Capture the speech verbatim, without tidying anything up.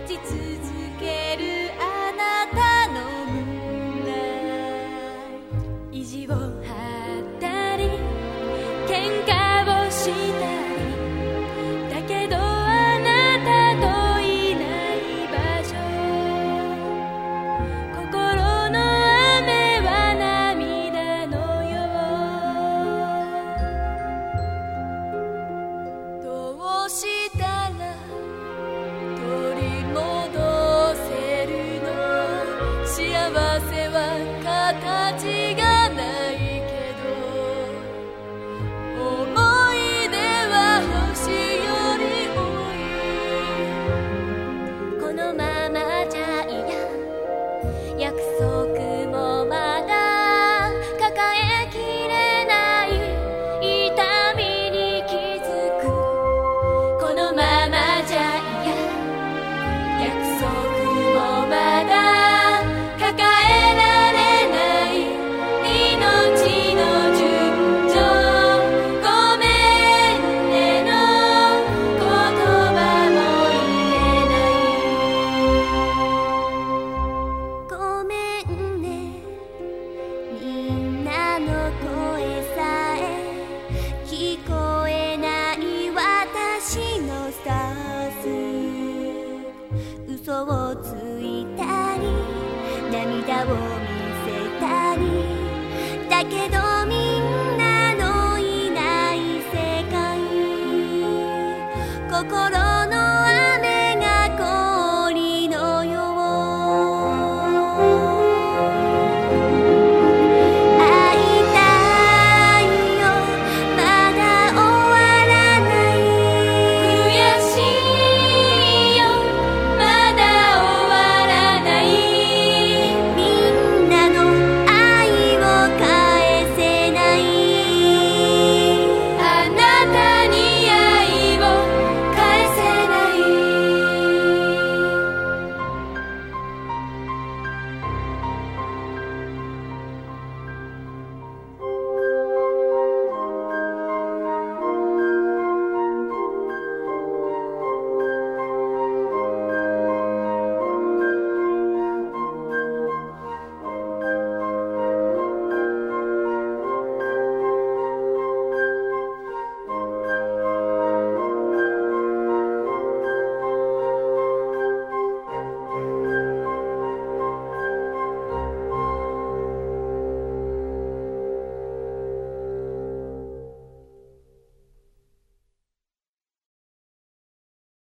ち続けるあなたの胸、意地を張ったり喧嘩をしたり、だけどあなたといない場所、心の雨は涙のよう、どうしたら取り戻せるの、幸せは形がないけど、思い出は星より多い、このままじゃ嫌、約束もまだ抱えきれない、痛みに気づく、このままじゃ嫌、約束もまだ抱えられない、命の順序、ごめんねの言葉も言えない、ごめんね、みんなの声さえ聞こえない私のスタンス、嘘をついたり涙を見せたり、だけどみんなのいない世界、心の